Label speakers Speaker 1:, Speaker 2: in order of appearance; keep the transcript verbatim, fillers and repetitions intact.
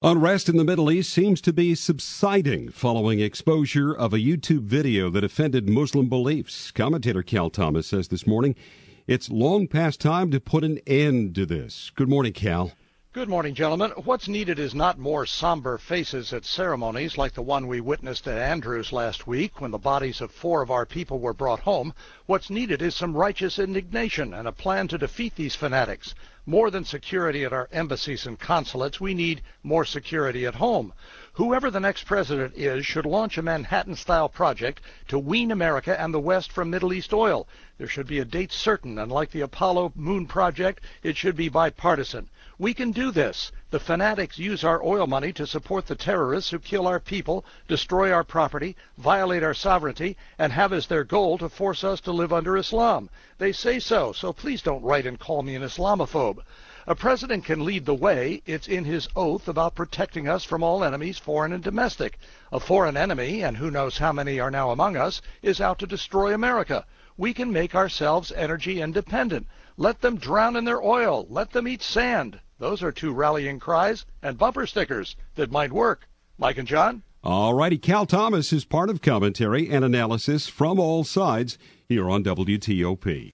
Speaker 1: Unrest in the Middle East seems to be subsiding following exposure of a YouTube video that offended Muslim beliefs. Commentator Cal Thomas says this morning it's long past time to put an end to this. Good morning, Cal.
Speaker 2: Good morning, gentlemen. What's needed is not more somber faces at ceremonies like the one we witnessed at Andrews last week when the bodies of four of our people were brought home. What's needed is some righteous indignation and a plan to defeat these fanatics. More than security at our embassies and consulates, we need more security at home. Whoever the next president is should launch a Manhattan-style project to wean America and the West from Middle East oil. There should be a date certain, and like the Apollo Moon Project, it should be bipartisan. We can do this. The fanatics use our oil money to support the terrorists who kill our people, destroy our property, violate our sovereignty, and have as their goal to force us to live under Islam. They say so, so please don't write and call me an Islamophobe. A president can lead the way. It's in his oath about protecting us from all enemies, foreign and domestic. A foreign enemy, and who knows how many are now among us, is out to destroy America. We can make ourselves energy independent. Let them drown in their oil. Let them eat sand. Those are two rallying cries and bumper stickers that might work. Mike and John?
Speaker 1: All righty. Cal Thomas is part of commentary and analysis from all sides here on W T O P.